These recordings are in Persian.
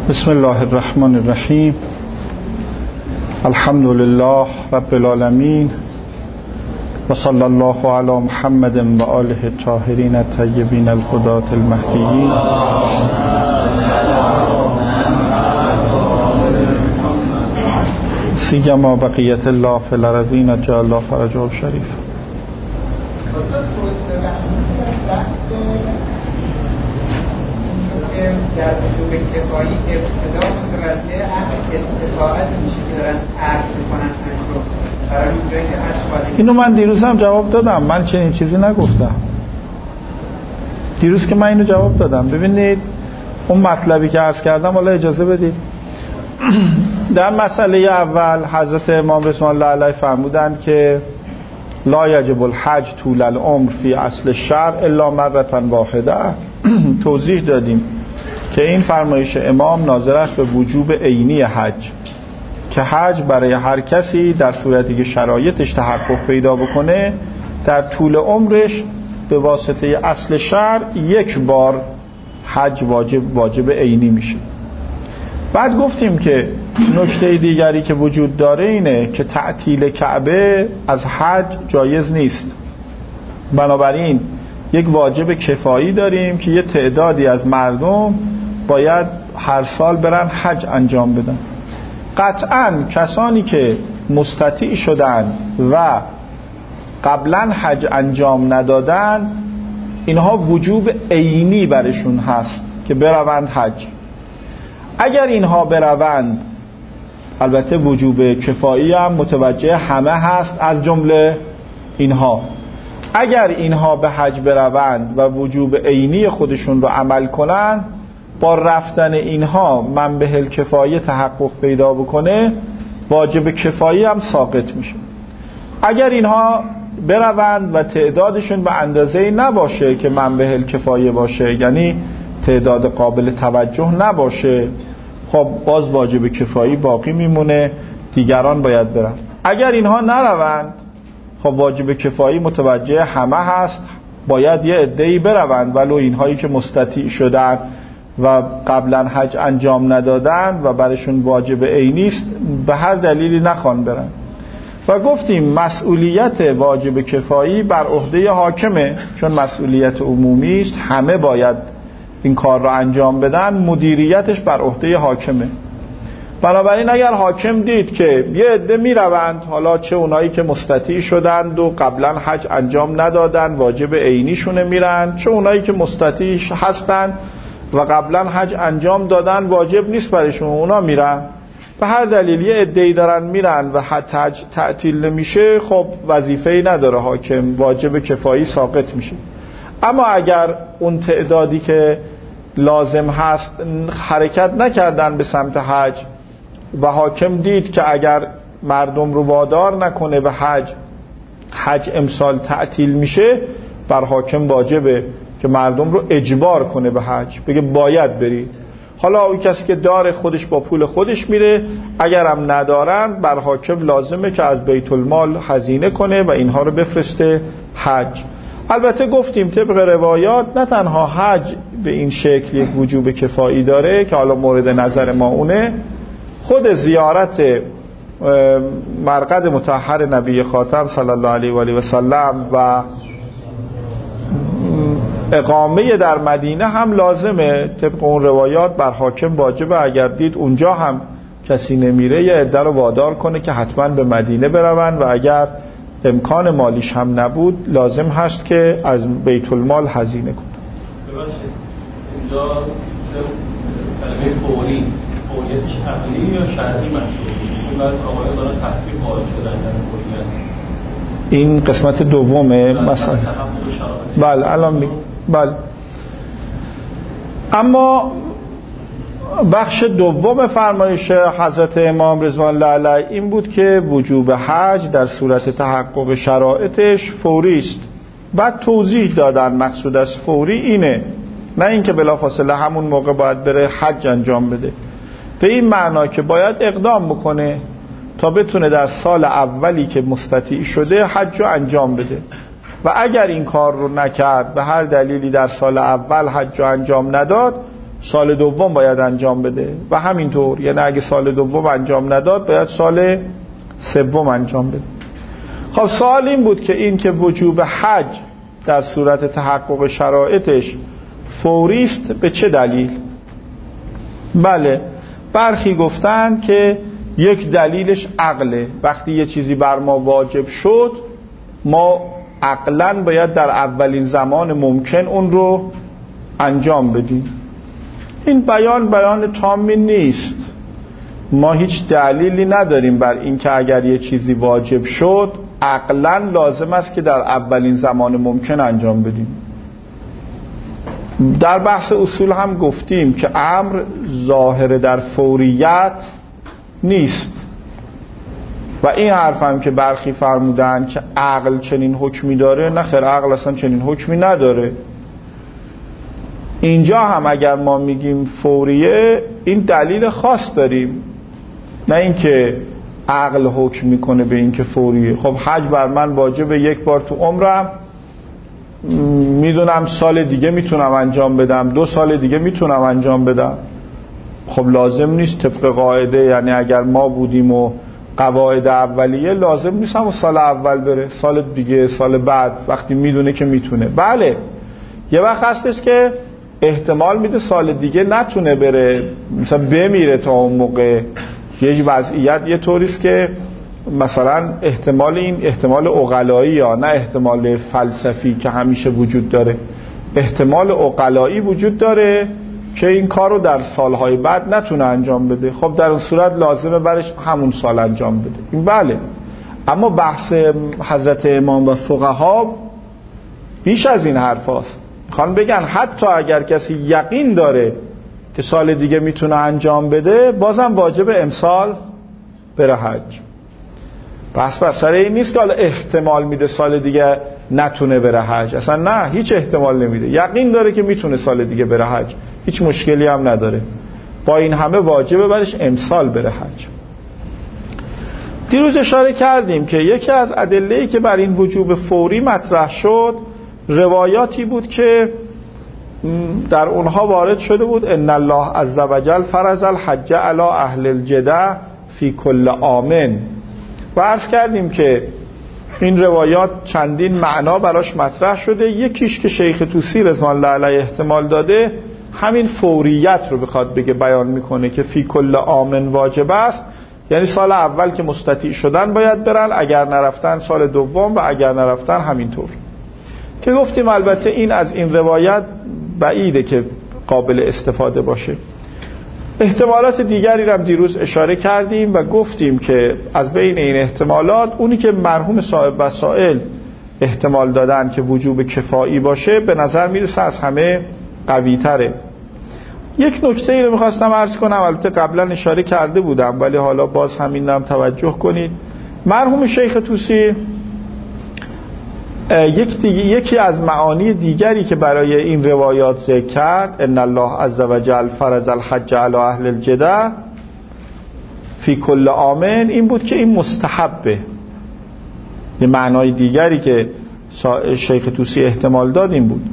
بسم الله الرحمن الرحیم. الحمد لله رب العالمین و صلی الله علی محمد و آله الطاهرین الطیبین الهداة المهدیین. سیما بقیت الله فی الارضین جعل الله فرجه شریف. در وجوب کفایی ابتدا متوجه اهل استطاعت میشه که دارن عرض میکنن رو برای اونجایی که اشخاصی. اینو من دیروز هم جواب دادم، من چنین چیزی نگفتم. دیروز که من اینو جواب دادم. ببینید اون مطلبی که عرض کردم، حالا اجازه بدید در مسئله اول حضرت امام رضوان الله علیه فرمودند که لا یجب الحج طول العمر فی اصل الشرع الا مرة واحده. توضیح دادیم که این فرمایش امام ناظر است به وجوب عینی حج، که حج برای هر کسی در صورتی که شرایطش تحقق پیدا بکنه در طول عمرش به واسطه اصل شرع یک بار حج واجب عینی میشه. بعد گفتیم که نکته دیگری که وجود داره اینه که تعطیل کعبه از حج جایز نیست. بنابراین یک واجب کفایی داریم که یه تعدادی از مردم باید هر سال برن حج انجام بدن. قطعاً کسانی که مستطیع شدند و قبلا حج انجام ندادن، اینها وجوب عینی برشون هست که بروند حج. اگر اینها بروند، البته وجوب کفایی هم متوجه همه هست از جمله اینها، اگر اینها به حج بروند و وجوب عینی خودشون رو عمل کنن، با رفتن اینها منبه الکفایه تحقق پیدا بکنه، واجب کفایی هم ساقط میشه. اگر اینها بروند و تعدادشون به اندازه‌ای نباشه که منبه الکفایه باشه، یعنی تعداد قابل توجه نباشه، خب باز واجب کفایی باقی میمونه، دیگران باید برن. اگر اینها نروند، خب واجب کفایی متوجه همه هست، باید یه عده‌ای بروند، ولو اینهایی که مستطیع شدن و قبلا حج انجام ندادن و برشون واجب عینی است، به هر دلیلی نخوان برن. و گفتیم مسئولیت واجب کفایی بر عهده حاکمه، چون مسئولیت عمومی است، همه باید این کار رو انجام بدن، مدیریتش بر عهده حاکمه. بنابراین اگر حاکم دید که یه عده میروند، حالا چه اونایی که مستطیع شدند و قبلا حج انجام ندادن واجب عینیشونه میرن، چه اونایی که مستطیع هستن و قبلا حج انجام دادن واجب نیست برشون، اونا میرن، به هر دلیل یه عده‌ای دارن میرن و حج تعطیل نمیشه، خب وظیفه‌ای نداره حاکم، واجب کفایی ساقط میشه. اما اگر اون تعدادی که لازم هست حرکت نکردن به سمت حج و حاکم دید که اگر مردم رو وادار نکنه به حج امسال تعطیل میشه، بر حاکم واجبه که مردم رو اجبار کنه به حج، بگه باید برید. حالا اون کسی که داره خودش با پول خودش میره، اگرم ندارن بر حاکم لازمه که از بیت المال هزینه کنه و اینها رو بفرسته حج. البته گفتیم طبق روایات نه تنها حج به این شکل یک وجوب کفایی داره که حالا مورد نظر ما اونه، خود زیارت مرقد مطهر نبی خاتم صلی الله علیه و آله و سلم و اقامه در مدینه هم لازمه، طبق اون روایات بر حاکم واجبه اگر دید اونجا هم کسی نمیره، یه عده رو وادار کنه که حتما به مدینه بروند و اگر امکان مالیش هم نبود لازم هست که از بیت المال هزینه کنه. ببخشید اینجا کلمه فوریتش عقلی یا شرعی مشروعه؟ چون بعضی آقایان دارن تحقیق قائل شدن در فوریت. این قسمت دومه مثلا. بله الان بله. اما بخش دوم فرمایش حضرت امام رضوان الله علیه این بود که وجوب حج در صورت تحقق شرایطش فوری است. بعد توضیح دادن مقصود از فوری اینه، نه اینکه بلافاصله همون موقع باید بره حج انجام بده، به این معنا که باید اقدام بکنه تا بتونه در سال اولی که مستطیع شده حج رو انجام بده، و اگر این کار رو نکرد به هر دلیلی در سال اول حج رو انجام نداد، سال دوم باید انجام بده و همینطور، یعنی اگه سال دوم انجام نداد باید سال سوم انجام بده. خب سوال این بود که وجوب حج در صورت تحقق شرایطش فوری است به چه دلیل؟ بله، برخی گفتن که یک دلیلش عقله. وقتی یه چیزی بر ما واجب شد ما عقلاً باید در اولین زمان ممکن اون رو انجام بدیم. این بیان تامی نیست. ما هیچ دلیلی نداریم بر این که اگر یه چیزی واجب شد عقلاً لازم است که در اولین زمان ممکن انجام بدیم. در بحث اصول هم گفتیم که امر ظاهر در فوریت نیست و این حرف هم که برخی فرمودن که عقل چنین حکمی داره، نه خیر، عقل اصلا چنین حکمی نداره. اینجا هم اگر ما میگیم فوریه این دلیل خاص داریم، نه اینکه عقل حکم میکنه به این که فوریه. خب حج بر من واجبه یک بار تو عمرم، میدونم سال دیگه میتونم انجام بدم، 2 سال دیگه میتونم انجام بدم. خب لازم نیست طبق قاعده، یعنی اگر ما بودیم و قواعد اولیه لازم نیست هم سال اول بره، سال دیگه، سال بعد، وقتی میدونه که میتونه. بله یه وقت هستش که احتمال میده سال دیگه نتونه بره، مثلا بمیره تا اون موقع. یه وضعیت یه طوریست که مثلا احتمال عقلایی، یا نه احتمال فلسفی که همیشه وجود داره، احتمال عقلایی وجود داره که این کار رو در سالهای بعد نتونه انجام بده. خب در اون صورت لازمه برش همون سال انجام بده. این بله. اما بحث حضرت امام و فقها بیش از این حرف هست. میخوان بگن حتی اگر کسی یقین داره که سال دیگه میتونه انجام بده، بازم واجب امسال بره حج. بس بر سر این نیست که حالا احتمال میده سال دیگه نتونه بره حج. اصلا نه، هیچ احتمال نمیده، یقین داره که میتونه سال دیگه بره حج، هیچ مشکلی هم نداره. با این همه واجبه برش امسال بره حج. دیروز اشاره کردیم که یکی از ادله‌ای که بر این وجوب فوری مطرح شد روایاتی بود که در اونها وارد شده بود ان الله عز وجل فرض الحج علی اهل الجده فی کل عام. و عرض کردیم که این روایات چندین معنا براش مطرح شده. یکیش که شیخ طوسی رضوان الله علیه احتمال داده همین فوریت رو بخواد بگه، بیان میکنه که فی کل عام واجب است، یعنی سال اول که مستطیع شدن باید برن، اگر نرفتن سال دوم، و اگر نرفتن همینطور. که گفتیم البته این از این روایت بعیده که قابل استفاده باشه. احتمالات دیگری هم دیروز اشاره کردیم و گفتیم که از بین این احتمالات اونی که مرحوم صاحب وسائل احتمال دادن که وجوب کفایی باشه به نظر میرسه از همه قوی تره. یک نکته ای رو میخواستم عرض کنم، البته قبلا اشاره کرده بودم ولی حالا باز همین توجه کنید. مرحوم شیخ طوسی یکی از معانی دیگری که برای این روایات ذکر کرد ان الله عز وجل فرض الحج علی اهل الجده فی کل عام، این بود که این مستحبه. یه معنای دیگری که شیخ طوسی احتمال داد این بود.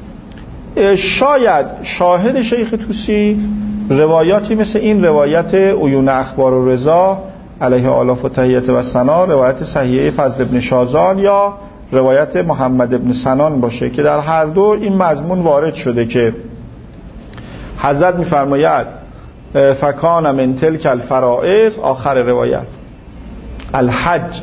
شاید شاهد شیخ طوسی روایاتی مثل این روایت عیون اخبار و رضا علیه آلاف و تحیت و ثنا، روایت صحیحه فضل ابن شازان، یا روایت محمد ابن سنان باشه که در هر دو این مضمون وارد شده که حضرت میفرماید فکان من تلک الفرائض، آخر روایت، الحج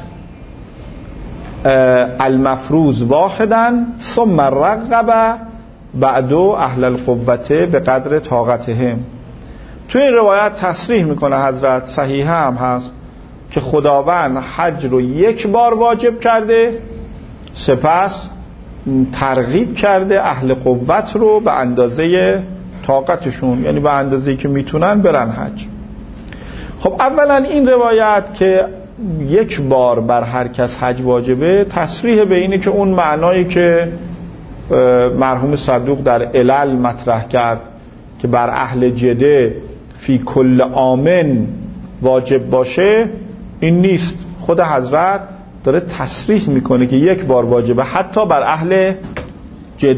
المفروض واحدا ثم رغب بعد اهل القوة به قدر طاقتهم. تو این روایت تصریح میکنه حضرت، صحیح هم هست، که خداوند حج رو یک بار واجب کرده، سپس ترغیب کرده اهل قوت رو به اندازه طاقتشون، یعنی به اندازه‌ای که میتونن برن حج. خب اولا این روایت که یک بار بر هر کس حج واجبه تصریح به اینه که اون معنایی که مرحوم صدوق در علل مطرح کرد که بر اهل جده فی کل عامن واجب باشه این نیست. خود حضرت داره تصریح میکنه که یک بار واجبه حتی بر اهل جده.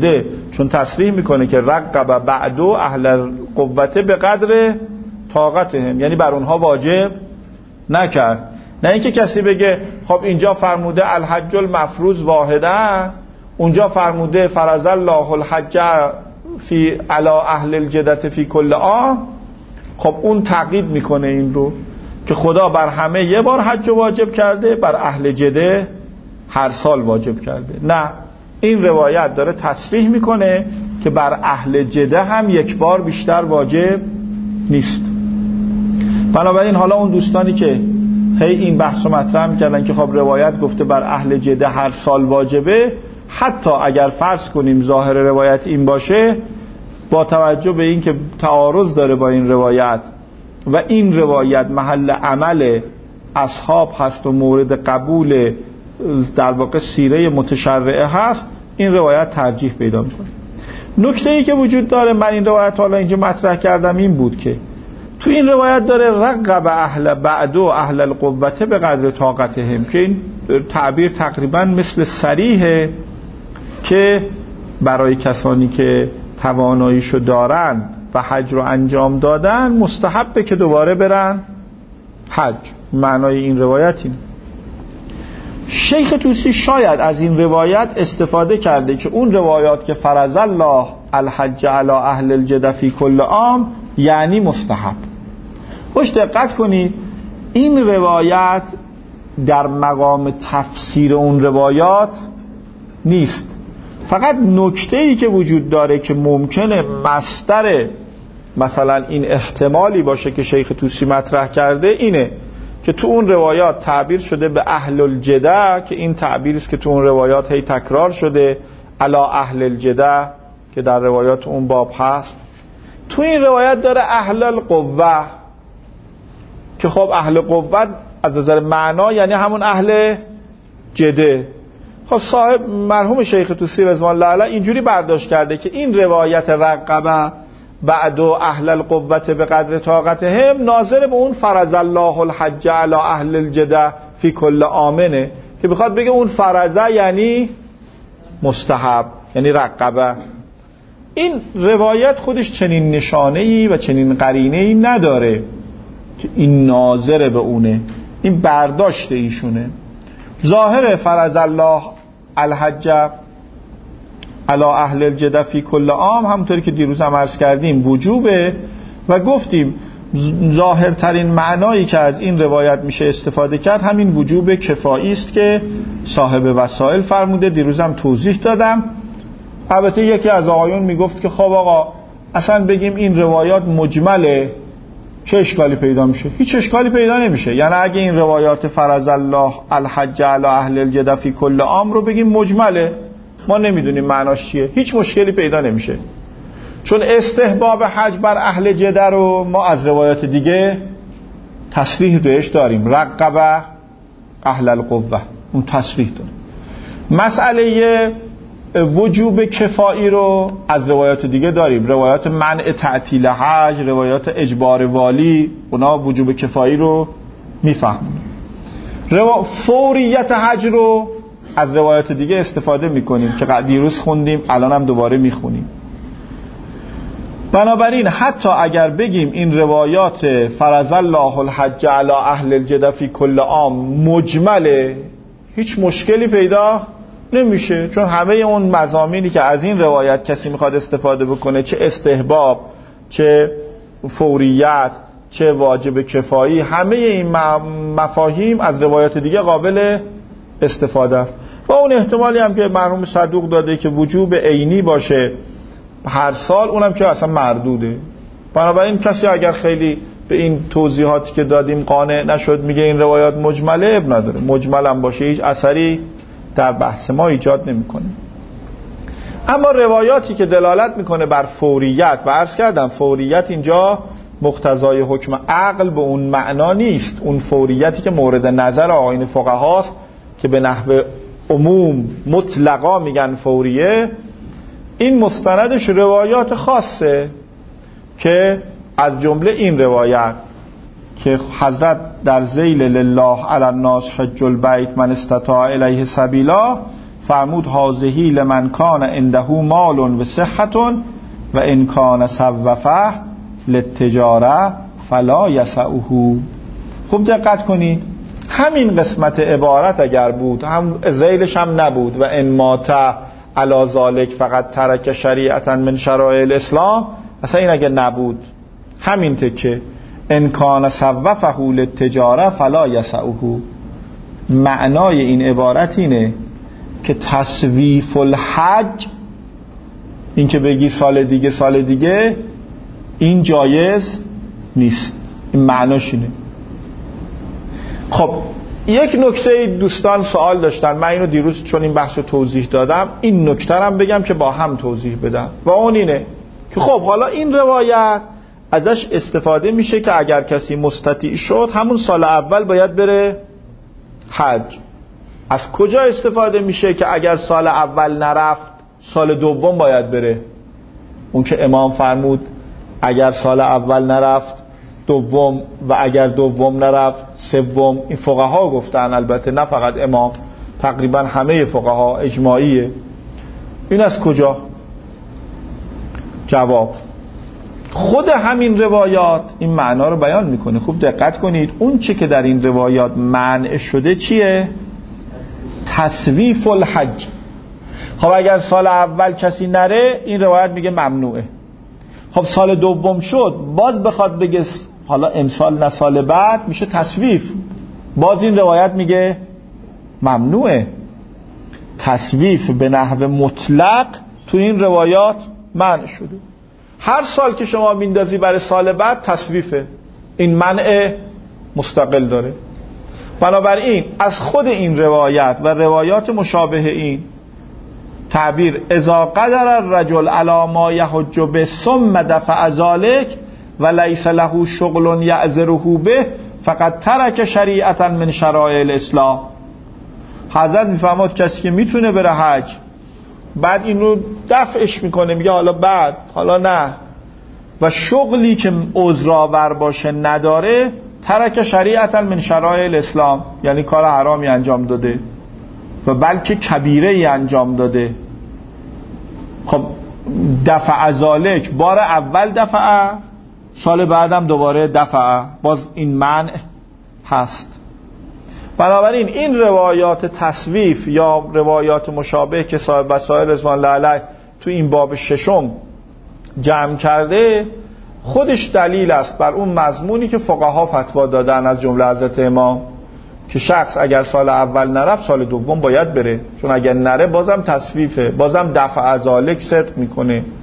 چون تصریح میکنه که رقب بعدو اهل القوة به قدر طاقتهم، یعنی بر اونها واجب نکرد. نه اینکه کسی بگه خب اینجا فرموده الحج المفروض واحدا، اونجا فرموده فرض الله الحج فی علی اهل الجدة فی کل عام، خب اون تقیید میکنه این رو که خدا بر همه یه بار حج واجب کرده، بر اهل جده هر سال واجب کرده. نه، این روایت داره تصریح میکنه که بر اهل جده هم یک بار بیشتر واجب نیست. بنابراین حالا اون دوستانی که هی این بحث رو مطرح میکردن که خب روایت گفته بر اهل جده هر سال واجبه، حتی اگر فرض کنیم ظاهر روایت این باشه، با توجه به این که تعارض داره با این روایت و این روایت محل عمل اصحاب هست و مورد قبول در واقع سیره متشرعه هست، این روایت ترجیح پیدا میکنه. نکته ای که وجود داره، من این روایت حالا اینجا مطرح کردم، این بود که تو این روایت داره رقب اهل بعدو اهل القوة به قدر طاقتهم، که این تعبیر تقریبا مثل صریحه که برای کسانی که تواناییشو دارن و حج رو انجام دادن مستحبه که دوباره برن حج. معنای این روایت این. شیخ طوسی شاید از این روایت استفاده کرده که اون روایات که فرض الله الحج علی اهل الجده فی کل عام یعنی مستحب. خوش دقت کنید، این روایت در مقام تفسیر اون روایات نیست. فقط نکته‌ای که وجود داره که ممکنه مصدر مثلا این احتمالی باشه که شیخ طوسی مطرح کرده اینه که تو اون روایات تعبیر شده به اهل الجده، که این تعبیری است که تو اون روایات هی تکرار شده، علا اهل الجده که در روایات اون باب هست. تو این روایت داره اهل القوه، که خب اهل قوه از نظر معنا یعنی همون اهل جده. خب صاحب مرحوم شیخ طوسی رضوان الله علیه اینجوری برداشت کرده که این روایت رقبه بعدو اهل القوة به قدر طاقتهم ناظر به اون فرض الله الحج علی اهل الجده فی کل عامنه، که بخواد بگه اون فرضه یعنی مستحب، یعنی رقبه. این روایت خودش چنین نشانه‌ای و چنین قرینه‌ای نداره که این ناظر به اونه، این برداشت ایشونه. ظاهر فرض الله الحج علی اهل الجده فی کل عام همونطوری که دیروز هم عرض کردیم وجوبه، و گفتیم ظاهرترین معنایی که از این روایت میشه استفاده کرد همین وجوب کفایی است که صاحب وسائل فرموده. دیروز هم توضیح دادم. البته یکی از آقایون میگفت که خب آقا اصلا بگیم این روایات مجمله چه اشکالی پیدا میشه؟ هیچ اشکالی پیدا نمیشه. یعنی اگه این روایات فرض الله الحج علی اهل الجده فی کل عام رو بگیم مجمله، ما نمیدونیم معناش چیه، هیچ مشکلی پیدا نمیشه، چون استحباب حج بر اهل جده رو ما از روایات دیگه تصریح بهش داریم، رقبه اهل القوه، اون تصریح داریم. مسئله وجوب کفایی رو از روایات دیگه داریم، روایات منع تعطیل حج، روایات اجبار والی، اونا وجوب کفایی رو میفهمون. فوریت حج رو از روایات دیگه استفاده میکنیم که دیروز خوندیم، الان هم دوباره میخونیم. بنابراین حتی اگر بگیم این روایات فرض الله الحج علی اهل الجده فی کل عام مجمله، هیچ مشکلی پیدا نمیشه، چون همه اون مضامینی که از این روایت کسی میخواد استفاده بکنه، چه استحباب، چه فوریت، چه واجب کفایی، همه این مفاهیم از روایات دیگه قابل استفاده است. و اون احتمالی هم که مرحوم صدوق داده که وجوب عینی باشه هر سال، اونم که اصلا مردوده. بنابراین کسی اگر خیلی به این توضیحاتی که دادیم قانع نشد، میگه این روایات مجمله، اب نداره، مجمل هم باشه هیچ اثری در بحث ما ایجاد نمیکنه. اما روایاتی که دلالت میکنه بر فوریت، و عرض کردم فوریت اینجا مقتضای حکم عقل به اون معنا نیست، اون فوریتی که مورد نظر آیین فقهاست که به نحو عموم مطلقا میگن فوریه، این مستندش روایات خاصه که از جمله این روایت که حضرت در ذیل لله علی الناس حج البیت من استطاع الیه سبیلا فرمود هازهی لمن کان عنده مال و صحت و ان کان سوفه للتجاره فلا یسعه. خوب دقت کنید، همین قسمت عبارت اگر بود، هم ذیلش هم نبود و ان مات علی ذالک فقط ترک شریعتا من شرایع الاسلام، اصلا این اگه نبود، همین تکه ان کان سوفه للتجاره فلا یسعه، معنای این عبارت اینه که تسویف الحج، این که بگی سال دیگه این جایز نیست. این معناش اینه. خب یک نکته دوستان سوال داشتن، من اینو دیروز چون این بحث رو توضیح دادم، این نکته هم بگم که با هم توضیح بدم، و اون اینه که خب حالا این روایت ازش استفاده میشه که اگر کسی مستطیع شد همون سال اول باید بره حج. از کجا استفاده میشه که اگر سال اول نرفت سال دوم باید بره؟ اون که امام فرمود اگر سال اول نرفت دوم، و اگر دوم نرفت سوم. این فقها گفتن، البته نه فقط امام، تقریبا همه فقها اجماعیه. این از کجا؟ جواب خود همین روایات این معنا رو بیان میکنه. خوب دقت کنید، اون چی که در این روایات منع شده چیه؟ تسویف الحج. خب اگر سال اول کسی نره این روایت میگه ممنوعه. خب سال دوم شد باز بخواد بگه حالا امسال نه سال بعد، میشه تسویف، باز این روایت میگه ممنوعه. تسویف به نحو مطلق تو این روایات منع شده. هر سال که شما میندازی برای سال بعد تسویفه، این منع مستقل داره. بنابراین از خود این روایت و روایات مشابه این تعبیر اذا قدر الرجل علی ما یحج به ثم دفع ذلک و لیس له شغل یعذره به فقط ترک شریعتا من شرایع الاسلام. حضرت میفرماد کسی که میتونه بره حج بعد این رو دفعش میکنه، میگه حالا بعد، حالا نه، و شغلی که عذرآور باشه نداره، ترک شریعتا من شرایع الاسلام، یعنی کار حرامی انجام داده و بلکه کبیره ای انجام داده. خب دفع ذالک، بار اول دفع، سال بعدم دوباره دفع، باز این منع هست. بنابراین این روایات تصویف یا روایات مشابه که صاحب وسائل رضوان الله علیه تو این باب ششم جمع کرده، خودش دلیل است بر اون مضمونی که فقها فتوا دادن، از جمله حضرت امام، که شخص اگر سال اول نرفت سال دوم باید بره، چون اگر نره بازم تصویفه، بازم دفع ذالک صدق میکنه. اول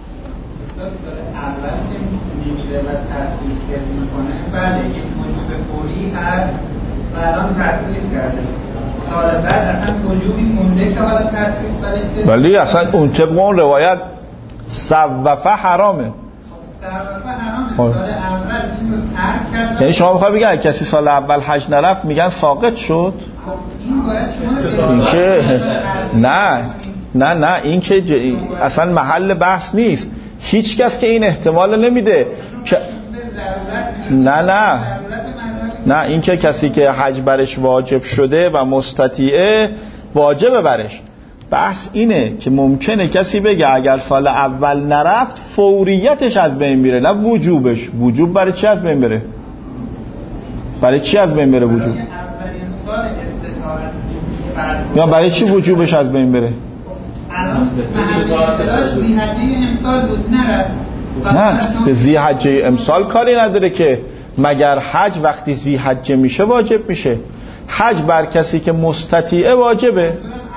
که نمیده و تصویف میکنه، بله یک وجوب فوری هست و الان تصویف کرده، سال بعد اصلا وجوبی مونده که حالا تصویف برش، ولی اصلا اون طبق اون روایت سوفه حرامه. سال اول این رو ترک کرد. یعنی شما میخوای بگید کسی سال اول حج نرفت میگن ساقط شد؟ این باید شما این که نه این که اصلا محل بحث نیست. هیچ کس که این احتمال نمیده که نه این که کسی که حج برش واجب شده و مستطیعه واجب برش. بحث اینه که ممکنه کسی بگه اگر سال اول نرفت فوریتش از بین میره، نه وجوبش. وجوب برای چی از بین بره؟ برای چی از بین بره وجوب؟ یا برای چی وجوبش از بین بره؟ نه به ذی حجه امسال کاری نداره که، مگر حج وقتی ذی حجه میشه واجب میشه. حج بر کسی که مستطیعه واجبه.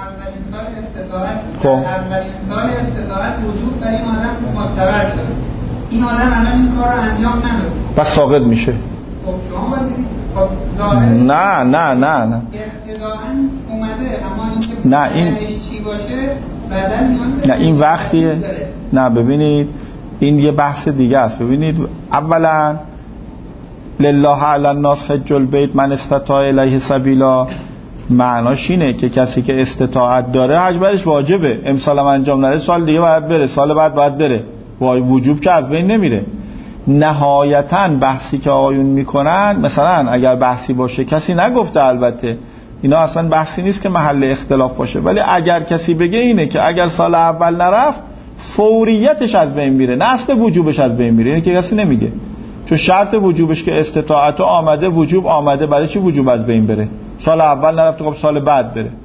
اولین سال استطاعت وجود در این آدم مستقر شده، این آدم الان این کار رو انجام نداره، بس ساقط میشه. خب شما باید بگید خب ظاهرش نه ابتداعاً اومده، اما اینکه نه این چی باشه بعداً نیاز نه این وقتیه. نه ببینید این یه بحث دیگه است. ببینید اولا لله علی الناس حج البیت من استطاع الیه سبیلا، معناش اینه که کسی که استطاعت داره حج برش واجبه. امسال هم انجام نده سال دیگه باید بره، سال بعد باید بره، وجوب که از بین نمیره. نهایتاً بحثی که آقایون میکنن، مثلا اگر بحثی باشه کسی نگفته البته، اینا اصلا بحثی نیست که محل اختلاف باشه. ولی اگر کسی بگه اینه که اگر سال اول نرفت فوریتش از بین میره، نه اصل وجوبش از بین میره، اینه که کسی نمیگه، چون شرط وجوبش که استطاعت آمده، وجوب آمده، برای چی وجوب از بین بره؟ سال اول نرفت خب سال بعد بره.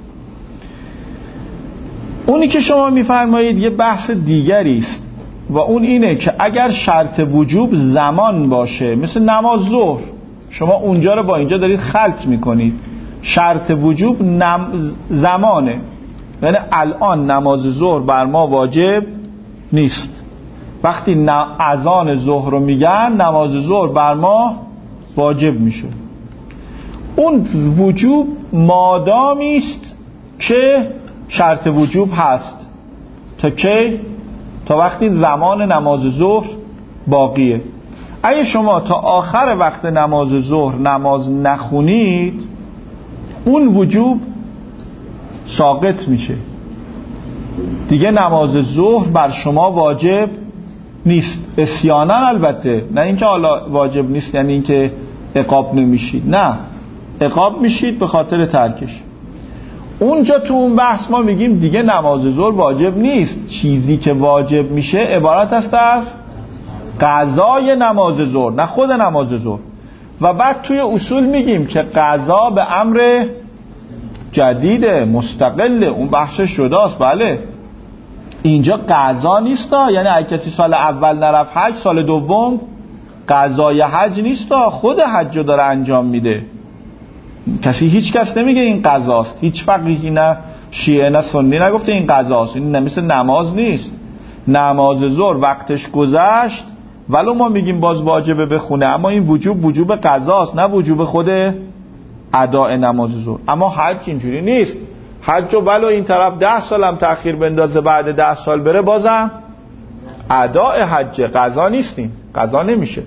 اونی که شما میفرمایید یه بحث دیگری است و اون اینه که اگر شرط وجوب زمان باشه، مثل نماز ظهر، شما اونجا رو با اینجا دارید خلط میکنید. شرط وجوب زمانه، یعنی الان نماز ظهر بر ما واجب نیست. وقتی اذان ظهر رو میگن نماز ظهر بر ما واجب میشه. اون وجوب مادامی است که شرط وجوب هست. تا کی؟ تا وقتی زمان نماز ظهر باقیه. اگه شما تا آخر وقت نماز ظهر نماز نخونید، اون وجوب ساقط میشه دیگه، نماز ظهر بر شما واجب نیست. عصیانا البته، نه اینکه حالا واجب نیست یعنی اینکه عقاب نمیشید، نه، عقاب میشید به خاطر ترکش. اونجا تو اون بحث ما میگیم دیگه نماز ظهر واجب نیست، چیزی که واجب میشه عبارت است از قضای نماز ظهر، نه خود نماز ظهر. و بعد توی اصول میگیم که قضا به امر جدیده، مستقله، اون بحثش جداست. بله اینجا قضا نیست، یعنی اگه کسی سال اول نرفت حج، سال دوم قضای حج نیست، خود حج رو داره انجام میده. هیچ کس نمیگه این قضاست، هیچ فقیهی نه شیعه نه سنی نگفته این قضاست. این مثل نماز نیست. نماز ظهر وقتش گذشت ولو ما میگیم باز واجبه بخونه، اما این وجوب قضاست، نه وجوب خود اداء نماز ظهر. اما حج اینجوری نیست. حج ولو این طرف 10 سالم تأخیر بندازه، بعد 10 سال بره، بازم اداء حج، قضا نیستیم، قضا نمیشه.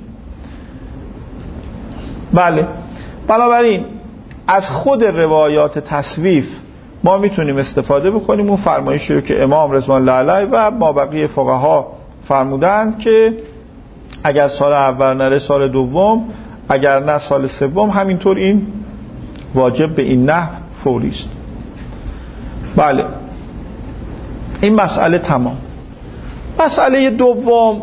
بله، بنابراین از خود روایات تصویف ما میتونیم استفاده بکنیم. اون فرمایشی رو که امام رضوان الله علیه و مابقی فقها فرمودند که اگر سال اول نره سال دوم، اگر نه سال سوم، همینطور این واجب به این نحو فوری است. بله، این مسئله تمام. مسئله دوم،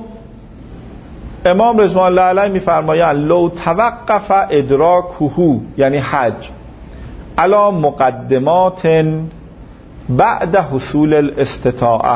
امام رضوان الله علیه میفرمایند لو توقف ادراکه، یعنی حج، علی مقدمات بعد حصول الاستطاعه،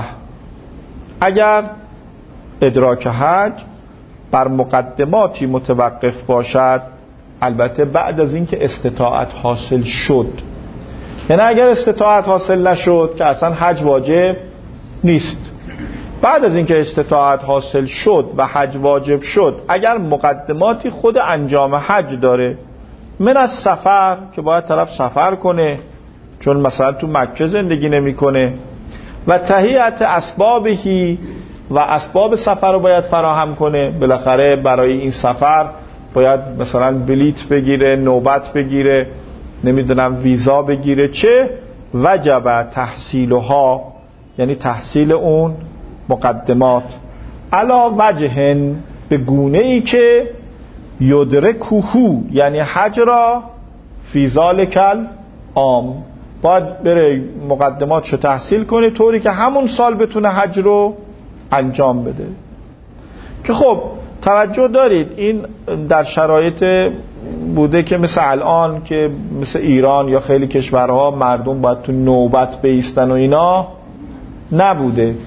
اگر ادراک حج بر مقدماتی متوقف باشد، البته بعد از اینکه استطاعت حاصل شد. یعنی اگر استطاعت حاصل نشد که اصلا حج واجب نیست، بعد از اینکه استطاعت حاصل شد و حج واجب شد، اگر مقدماتی خود انجام حج داره، من از سفر که باید طرف سفر کنه چون مثلا تو مکه زندگی نمیکنه، و تهیئت اسبابهی، و اسباب سفر رو باید فراهم کنه، بالاخره برای این سفر باید مثلا بلیت بگیره، نوبت بگیره، نمیدونم ویزا بگیره، چه وجب تحصیلها، یعنی تحصیل اون مقدمات، علا وجهن، به گونه ای که یدرکوهو، یعنی حج را فی ذالک العام، باید بره مقدماتشو تحصیل کنه طوری که همون سال بتونه حج رو انجام بده. که خب توجه دارید این در شرایط بوده که مثل الان که مثل ایران یا خیلی کشورها مردم باید تو نوبت بایستن و اینا نبوده.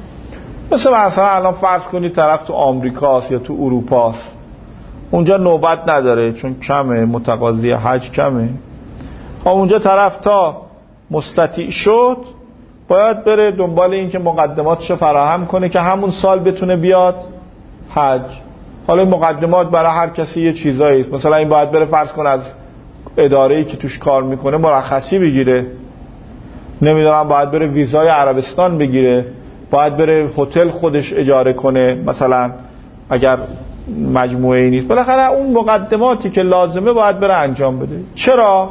مثلا الان فرض کنید طرف تو آمریکاست یا تو اروپاست، اونجا نوبت نداره چون کمه، متقاضی حج کمه. اونجا طرف تا مستطیع شد باید بره دنبال این که مقدماتشو فراهم کنه که همون سال بتونه بیاد حج. حالا مقدمات برای هر کسی یه چیزایی است. مثلا این باید بره فرض کن از اداره‌ای که توش کار میکنه مرخصی بگیره، نمیدونم باید بره ویزای عربستان بگیره، باید بره هتل خودش اجاره کنه، مثلا اگر مجموعه ای نیست، بالاخره اون مقدماتی که لازمه باید بره انجام بده. چرا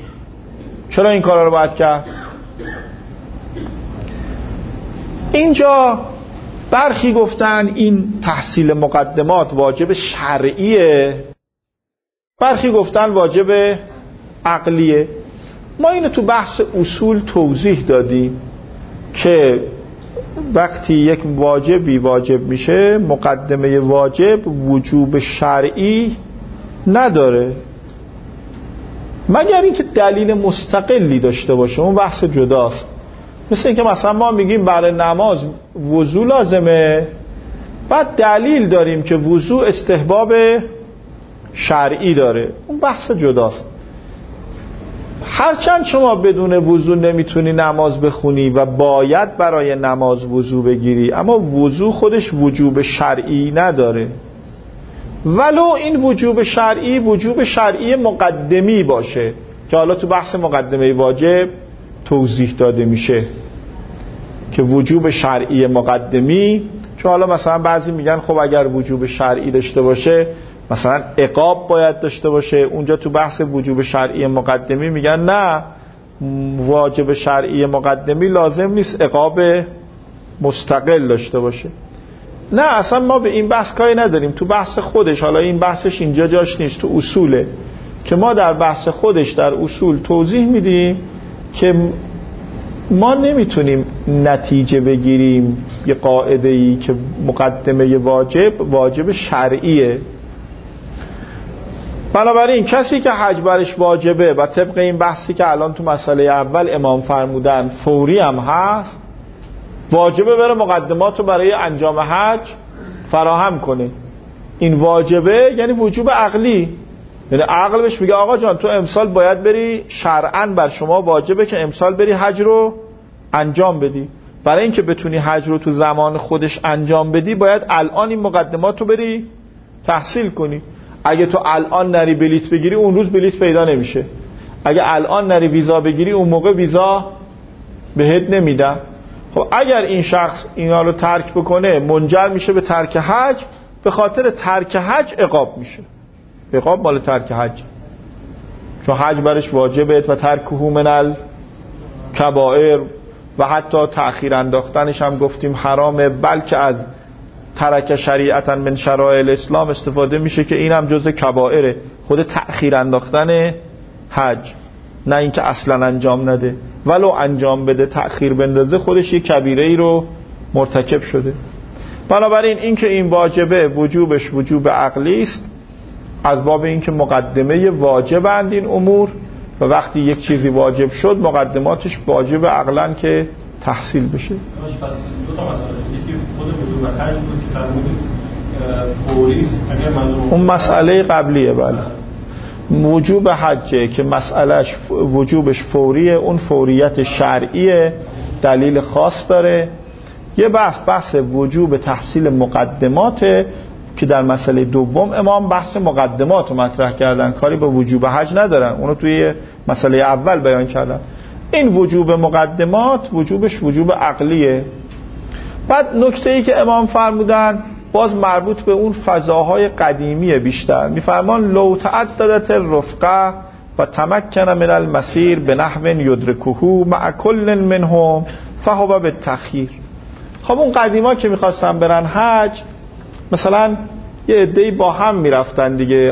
این کارا رو باید کرد؟ اینجا برخی گفتن این تحصیل مقدمات واجب شرعیه، برخی گفتن واجب عقلیه. ما اینو تو بحث اصول توضیح دادیم که وقتی یک واجبی واجب میشه، مقدمه واجب وجوب شرعی نداره مگر اینکه دلیل مستقلی داشته باشه، اون بحث جداست. مثل اینکه مثلا ما میگیم برای نماز وضو لازمه، بعد دلیل داریم که وضو استحباب شرعی داره، اون بحث جداست. هرچند شما بدون وضو نمیتونی نماز بخونی و باید برای نماز وضو بگیری، اما وضو خودش وجوب شرعی نداره، ولو این وجوب شرعی مقدمی باشه که حالا تو بحث مقدمه واجب توضیح داده میشه که وجوب شرعی مقدمی، چون حالا مثلا بعضی میگن خب اگر وجوب شرعی داشته باشه مثلا عقاب باید داشته باشه، اونجا تو بحث وجوب شرعی مقدمی میگن نه، واجب شرعی مقدمی لازم نیست عقاب مستقل داشته باشه. نه اصلا ما به این بحث کاری نداریم، تو بحث خودش، حالا این بحثش اینجا جاش نیست، تو اصوله که ما در بحث خودش در اصول توضیح میدیم که ما نمیتونیم نتیجه بگیریم یه قاعده‌ای که مقدمه واجب شرعیه. بنابراین کسی که حج برش واجبه و طبق این بحثی که الان تو مسئله اول امام فرمودن فوری هم هست، واجبه بره مقدمات رو برای انجام حج فراهم کنه. این واجبه یعنی وجوب عقلی، یعنی عقل بهش میگه آقا جان تو امسال باید بری، شرعاً بر شما واجبه که امسال بری حج رو انجام بدی. برای اینکه بتونی حج رو تو زمان خودش انجام بدی باید الان این مقدمات رو بری تحصیل کنی. اگه تو الان نری بلیت بگیری اون روز بلیت پیدا نمیشه، اگه الان نری ویزا بگیری اون موقع ویزا بهت نمیدن. خب اگر این شخص اینا رو ترک بکنه منجر میشه به ترک حج، به خاطر ترک حج عقاب میشه، عقاب مال ترک حج، چون حج برش واجبه و ترکه من الکبائر و حتی تأخیر انداختنش هم گفتیم حرامه، بلکه از ترک شریعتا من شرائع الاسلام استفاده میشه که اینم جزء کبائره، خود تأخیر انداختن حج، نه اینکه اصلا انجام نده، ولو انجام بده تأخیر بندازه خودش یک کبیره ای رو مرتکب شده. بنابراین این که این واجبه وجوبش وجوب عقلی است، از باب این که مقدمه واجبند این امور و وقتی یک چیزی واجب شد مقدماتش واجب عقلن که تحصیل بشه. پس دو تا مسئله شد، یکی خود وجوب حج بود که فرمودید فوری است، اگر منظور اون مسئله قبلیه. بله وجوب حجه که مسئلهش وجوبش فوریه، اون فوریت شرعیه، دلیل خاص داره. یه بحث وجوب تحصیل مقدماته که در مسئله دوم امام بحث مقدمات رو مطرح کردن، کاری به وجوب حج ندارن، اونو توی مسئله اول بیان کردن. این وجوب مقدمات وجوبش وجوب عقلیه. بعد نکته‌ای که امام فرمودن باز مربوط به اون فضاهای قدیمیه بیشتر، میفرمان لو تعددت الرفقه و تمکن من المسیر به نحو یدرکه مع کل منهم فهو بالتخییر. خب اون قدیما که میخواستن برن حج مثلا یه عده‌ای با هم میرفتن دیگه،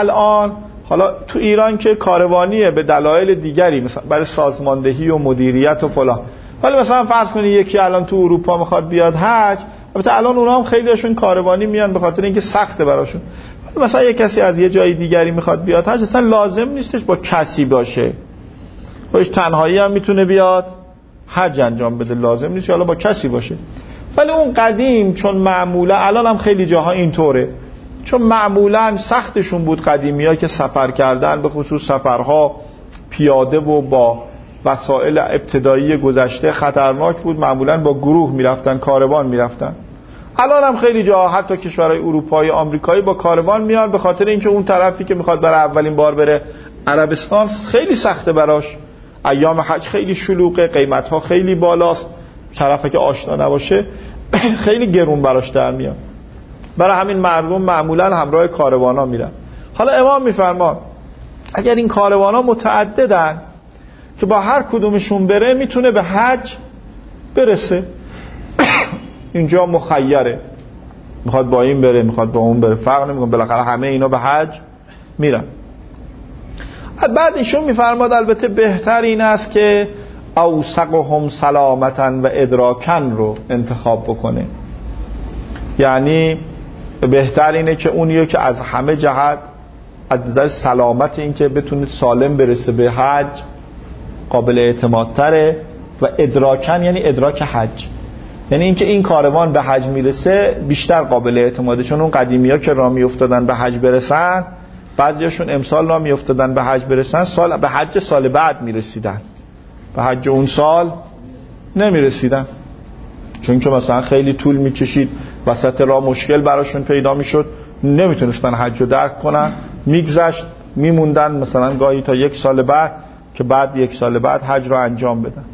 حالا تو ایران که کاروانیه به دلایل دیگری، مثلا برای سازماندهی و مدیریت و فلان، ولی مثلا فرض کنی یکی الان تو اروپا میخواد بیاد حج، البته الان اونا هم خیلیشون کاروانی میان به خاطر اینکه سخته براشون، مثلا یه کسی از یه جای دیگری میخواد بیاد حج، اصلا لازم نیستش با کسی باشه، خودش تنهایی هم میتونه بیاد حج انجام بده، لازم نیست حالا با کسی باشه. ولی اون قدیم چون معمولا، الان هم خیلی جاها اینطوره، چون معمولا سختشون بود قدیمی‌ها که سفر کردن، به خصوص سفرها پیاده و با وسایل ابتدایی گذشته خطرناک بود، معمولا با گروه میرفتن، کاروان میرفتن. الان هم خیلی جاها حتی کشورهای اروپایی آمریکایی با کاروان میان، به خاطر اینکه اون طرفی که میخواد برای اولین بار بره عربستان خیلی سخته براش، ایام حج خیلی شلوغه، قیمت‌ها خیلی بالاست، طرفی که آشنا نباشه خیلی گرون براش در میاد، برای همین مردم معمولا همراه کاروانا میرن. حالا امام میفرمان اگر این کاروانا متعددن که با هر کدومشون بره میتونه به حج برسه، اینجا مخیره، میخواد با این بره میخواد با اون بره، فرق نمیکنه، بالاخره همه اینا به حج میرن. بعد ایشون میفرماد البته بهتر این است که اوثقهم سلامتا و ادراکن رو انتخاب بکنه، یعنی بهتر اینه که اونیو که از همه جهت از نظر سلامت این که بتونه سالم برسه به حج قابل اعتمادتره، و ادراکن یعنی ادراک حج، یعنی اینکه این کاروان به حج میرسه بیشتر قابل اعتماده. چون اون قدیمی‌ها که راه میافتادن به حج برسن، بعضیاشون امسال راه میافتادن به حج برسن، به حج سال بعد میرسیدن، به حج اون سال نمیرسیدن، چون که مثلا خیلی طول میکشید، وسط راه مشکل براشون پیدا میشد، نمیتونستن حج رو درک کنن، میگذشت میموندن مثلا گاهی تا 1 سال بعد که بعد 1 سال بعد حج رو انجام بدن.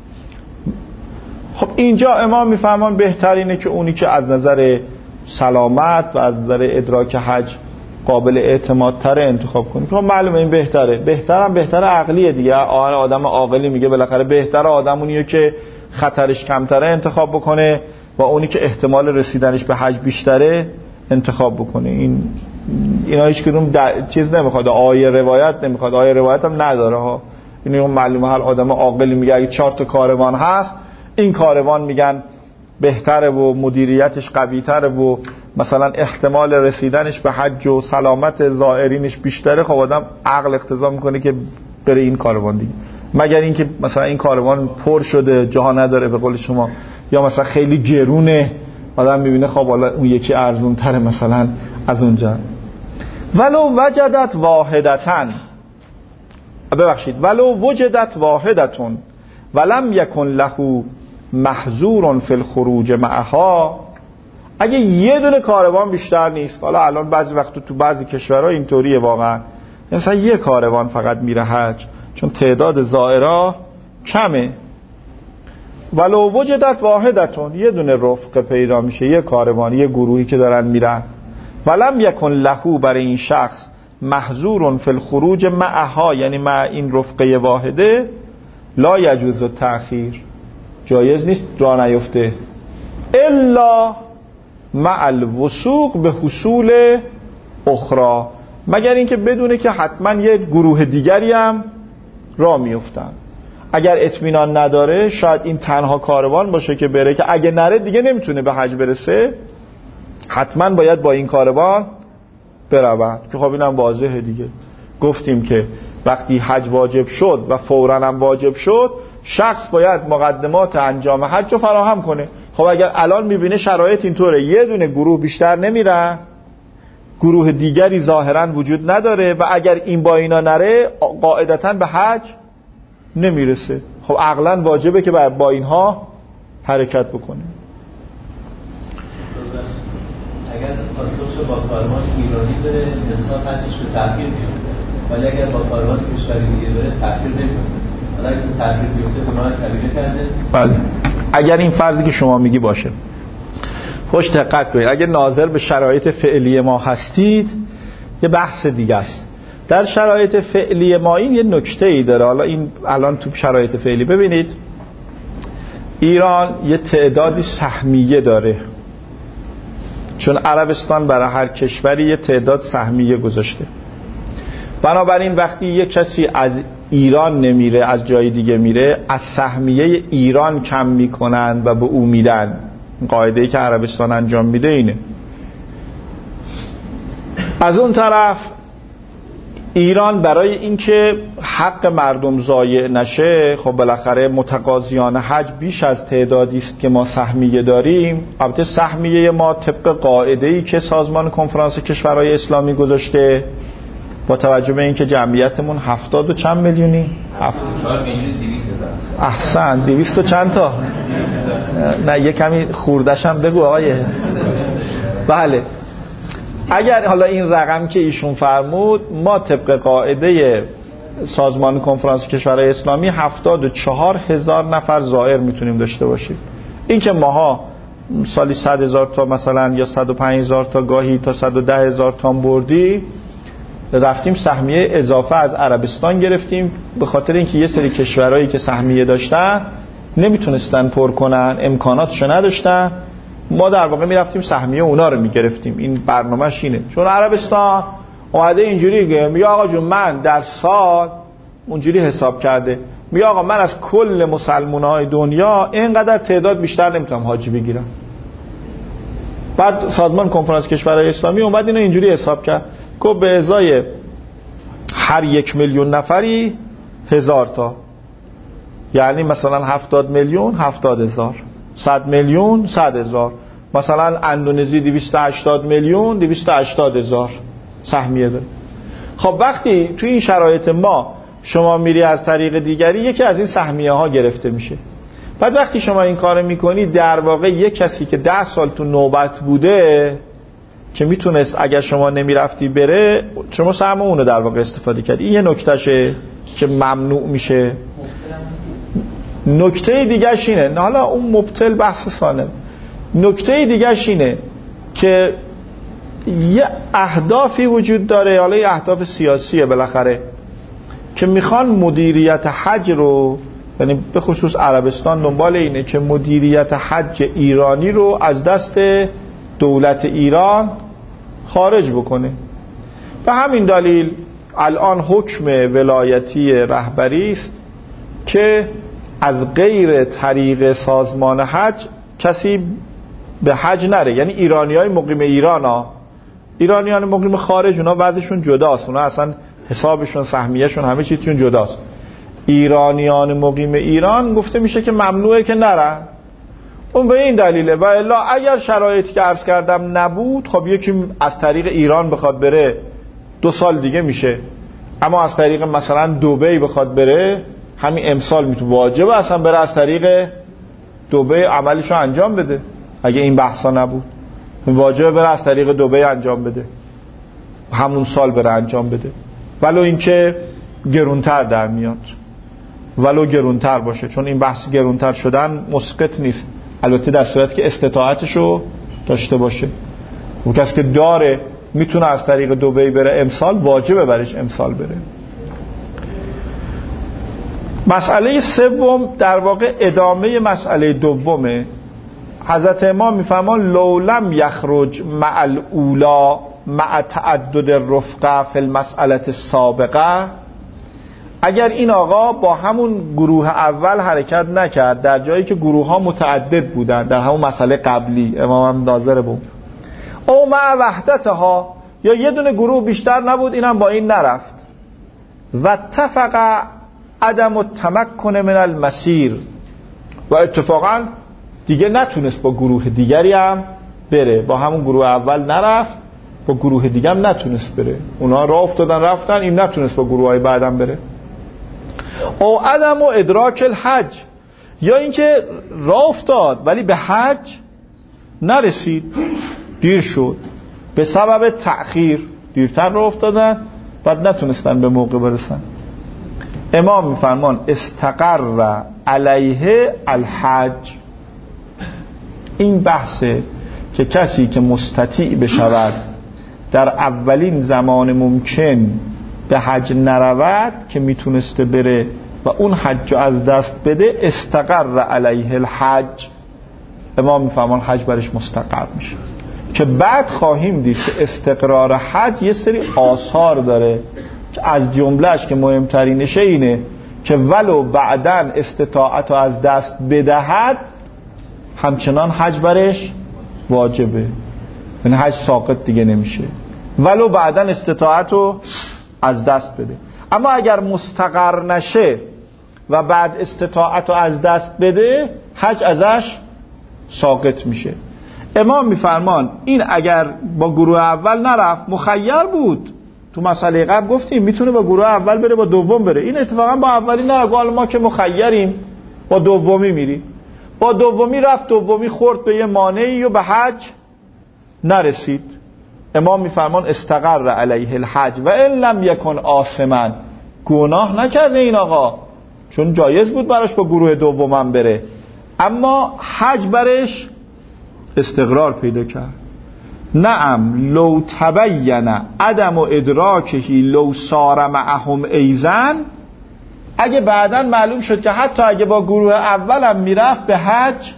خب اینجا امام میفهمان بهتر اینه که اونی که از نظر سلامت و از نظر ادراک حج قابل اعتمادتر انتخاب کنی. خب معلومه این بهتر عقلیه دیگه. آدم عاقلی میگه بالاخره بهتر آدم اونیه که خطرش کمتره انتخاب بکنه و اونی که احتمال رسیدنش به حج بیشتره انتخاب بکنه. اینا هیچ کدوم چیز نمیخواد، آیه روایت نمیخواد، آیه روایت هم نداره ها. اینو معلومه هر آدم عاقلی میگه اگه 4 تا کاروان هست، این کاروان میگن بهتره و مدیریتش قوی‌تره و مثلا احتمال رسیدنش به حج و سلامت زائرینش بیشتره، خب آدم عقل اقتضا میکنه که بره این کاروان دیگه، مگر اینکه مثلا این کاروان پر شده جا نداره به قول شما، یا مثلا خیلی گرونه، آدم میبینه خب حالا اون یکی ارزون تره مثلا از اونجا. ولو وجدت واحدتون ولم یکن له محظور فی الخروج معها، اگه یه دونه کاروان بیشتر نیست، حالا الان بعضی وقت تو بعضی کشورها اینطوریه واقعا، مثلا یه کاروان فقط میره حج چون تعداد زائرها کمه، ولو وجدت واحدتون، یه دونه رفقه پیدا میشه، یه کاروان، یه گروهی که دارن میرن، ولم یکن له برای این شخص محظور فی الخروج معها، یعنی مع این رفقه واحده، لا یجوز التأخیر، جایز نیست راه نیفته، الا مع الوثوق به حصول اخرى، مگر اینکه بدونه که حتما یه گروه دیگری هم راه میفتن. اگر اطمینان نداره شاید این تنها کاروان باشه که بره، که اگه نره دیگه نمیتونه به حج برسه، حتما باید با این کاروان برود، که خب اینم واضحه دیگه. گفتیم که وقتی حج واجب شد و فوراً هم واجب شد، شخص باید مقدمات انجام حج رو فراهم کنه. خب اگر الان میبینه شرایط اینطوره، یه دونه گروه بیشتر نمیرن، گروه دیگری ظاهراً وجود نداره، و اگر این با اینا نره قاعدتاً به حج نمیرسه، خب عقلاً واجبه که با اینها حرکت بکنه. اگر خواسته باشه با کاروان ایرانی بره، انسان حجش به تأخیر میفته، ولی اگر با کاروان کشوری دیگه بره تأخیر نمیفته. حالا اگر تأخیر بیفته گناه کبیره کرده. بله، اگر این فرضی که شما میگی باشه. خوش دقت کنید، اگر ناظر به شرایط فعلی ما هستید یه بحث دیگه است. در شرایط فعلی ما این یه نکته‌ای داره. حالا این الان تو شرایط فعلی ببینید، ایران یه تعدادی سهمیه داره، چون عربستان برای هر کشوری یه تعداد سهمیه گذاشته. بنابراین وقتی یک کسی از ایران نمیره از جای دیگه میره، از سهمیه ایران کم میکنن و به او میدن. قاعده‌ای که عربستان انجام میده اینه. از اون طرف ایران برای اینکه حق مردم ضایع نشه، خب بالاخره متقاضیان حج بیش از تعدادی است که ما سهمیه داریم. البته سهمیه ما طبق قاعده‌ای که سازمان کنفرانس کشورهای اسلامی گذاشته، با توجه به اینکه جمعیتمون 70 و چند میلیونی؟ 4 میلیون 200 هزار. احسن، 200 و چند تا؟ نه یه کمی خوردش هم بگو آقای. بله، اگر حالا این رقم که ایشون فرمود، ما طبق قاعده سازمان کنفرانس کشورهای اسلامی 74,000 نفر زائر میتونیم داشته باشیم. این که ماها سالی 100,000 تا مثلا یا 105,000 تا گاهی تا 110,000 تا بردی، رفتیم سهمیه اضافه از عربستان گرفتیم، به خاطر اینکه یه سری کشورهایی که سهمیه داشتن نمیتونستن پر کنن، امکاناتشو نداشتن، ما در واقع میرفتیم سهمیه اونا رو میگرفتیم. این برنامه‌ش اینه، چون عربستان اومده اینجوری میگه آقا جون من در سال اونجوری حساب کرده، میگه آقا من از کل مسلمان‌های دنیا اینقدر تعداد بیشتر نمیتونم حاجی بگیرم. بعد سازمان کنفرانس کشورهای اسلامی اومد اینو اینجوری حساب کرد که به ازای هر 1 میلیون نفری 1000 تا، یعنی مثلا 70 میلیون 70,000، 100 میلیون 100,000، مثلا اندونزی 280 میلیون 280,000 سهمیه داره. خب وقتی توی این شرایط ما شما میری از طریق دیگری، یکی از این سهمیه ها گرفته میشه. بعد وقتی شما این کارو میکنی در واقع یک کسی که 10 سال تو نوبت بوده که میتونست اگر شما نمیرفتی بره، شما سهم اونو در واقع استفاده کردی. این یه نکتهشه که ممنوع میشه. نکته دیگه‌ش اینه، حالا اون مبطل بحث ثانوی، نکته دیگه‌ش اینه که یه اهدافی وجود داره، حالا یه اهداف سیاسیه بالاخره، که میخوان مدیریت حج رو، یعنی به خصوص عربستان دنبال اینه که مدیریت حج ایرانی رو از دست دولت ایران خارج بکنه. به همین دلیل الان حکم ولایتی رهبری است که از غیر طریق سازمان حج کسی به حج نره. یعنی ایرانیای مقیم ایران ها، ایرانیان مقیم خارج اونا وضعشون جداست، اونا اصلا حسابشون سهمیهشون همه چیزشون جداست. ایرانیان مقیم ایران گفته میشه که ممنوعه که نرن. اون به این دلیله. و الا اگر شرایطی که عرض کردم نبود، خب یکی از طریق ایران بخواد بره 2 سال دیگه میشه، اما از طریق مثلا دبی بخواد بره همین امسال میتونه، واجبه اصلا بره از طریق دبی عملشو انجام بده. اگه این بحثا نبود واجبه بره از طریق دبی انجام بده، همون سال بره انجام بده، ولو اینکه گرونتر در میاد، ولو گرونتر باشه، چون این بحث گرونتر شدن مسقط نیست، البته در صورتی که استطاعتشو داشته باشه. اون کسی که داره میتونه از طریق دبی بره امسال، واجبه برش امسال بره. مسئله سوم در واقع ادامه مسئله دومه. حضرت امام میفرمان لولم یخرج مع الاولا مع تعدد الرفقه فی المسئله السابقه، اگر این آقا با همون گروه اول حرکت نکرد در جایی که گروه ها متعدد بودن در همون مسئله قبلی، امام هم ناظر بود، او مع وحدتها، یا یه دونه گروه بیشتر نبود اینم با این نرفت، و اتفق عدم التمکن من المسیر، و اتفاقا دیگه نتونست با گروه دیگری هم بره، با همون گروه اول نرفت، با گروه دیگه هم نتونست بره، اونا راه افتادن رفتن، این نتونست با گروه های بعدم بره. او عدم و ادراک الحج، یا اینکه راه افتاد ولی به حج نرسید، دیر شد، به سبب تأخیر دیرتر راه افتادن، بعد نتونستن به موقع برسن. امام میفرمان استقر علیه الحج. این بحثه که کسی که مستطیع بشود در اولین زمان ممکن به حج نرود که میتونسته بره و اون حج از دست بده، استقر علیه الحج، امام میفرمان حج برش مستقر میشه. که بعد خواهیم دید که استقرار حج یه سری آثار داره که از جملهش که مهمترینشه اینه که ولو بعدن استطاعت رو از دست بدهد همچنان حج برش واجبه، یعنی حج ساقط دیگه نمیشه ولو بعدن استطاعت رو از دست بده. اما اگر مستقر نشه و بعد استطاعت رو از دست بده، حج ازش ساقط میشه. امام میفرمان این اگر با گروه اول نرفت، مخیر بود، تو مسئله قبل گفتیم میتونه با گروه اول بره با دوم بره، این اتفاقا با اولی نرفت، ما که مخیریم با دومی میریم، با دومی رفت، دومی خورد به یه مانعی و به حج نرسید. امام میفرمان استقر علیه الحج و ان لم یکن آثما، گناه نکرده این آقا، چون جایز بود براش با گروه دومم بره، اما حج برش استقرار پیدا کرد. نعم لو تبین عدم ادراکهی لو سار معهم ایزن، اگه بعداً معلوم شد که حتی اگه با گروه اولم میرفت به حج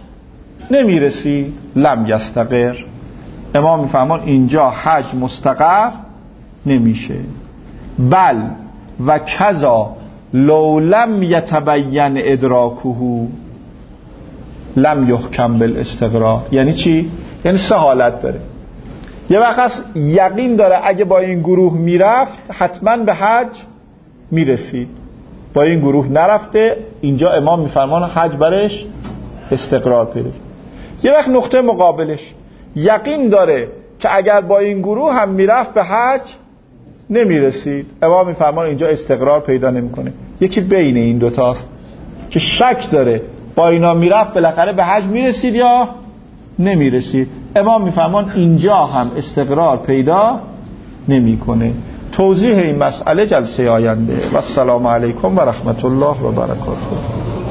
نمیرسی، لم یستقر. امام میفهمان اینجا حج مستقر نمیشه. بل و کذا لو لم یتبین ادراکه لم یحکم بالاستقرار. یعنی چی؟ یعنی سه حالت داره. یه وقت یقین داره اگه با این گروه میرفت حتما به حج میرسید، با این گروه نرفته، اینجا امام میفرمان حج برش استقرار پیدا. یه وقت نقطه مقابلش یقین داره که اگر با این گروه هم میرفت به حج نمیرسید، امام میفرمان اینجا استقرار پیدا نمیکنه. یکی بین این دوتاست که شک داره با اینا میرفت بالاخره به حج میرسید یا نمیرسید، امام میفرمان اینجا هم استقرار پیدا نمیکنه. توضیح این مسئله جلسه آینده. و السلام علیکم و رحمت الله و برکاته.